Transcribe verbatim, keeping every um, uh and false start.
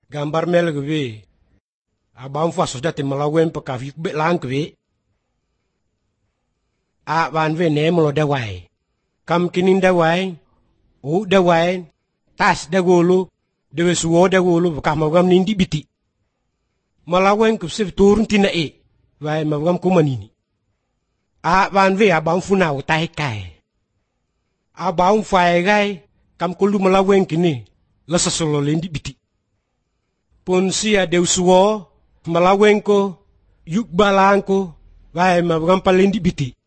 Gambar mel gwe. Abang fa sudah te malawen pa kafi be lang gwe. A van ve ne molo dawai. Kam kinin dawai. U dawai. Tas dagolo. Dewe suwo dagolo ka magam nindi biti. Malawen ku se turun tina e. Vai magam kumanini. A van ve abang funau tai kai. Abang fai gai. Kam kulu malawen kini. Lasa solo lendi biti. Pun sia deu suwo. Malawen ko. Yuk balang ko. Vai magam palendi biti.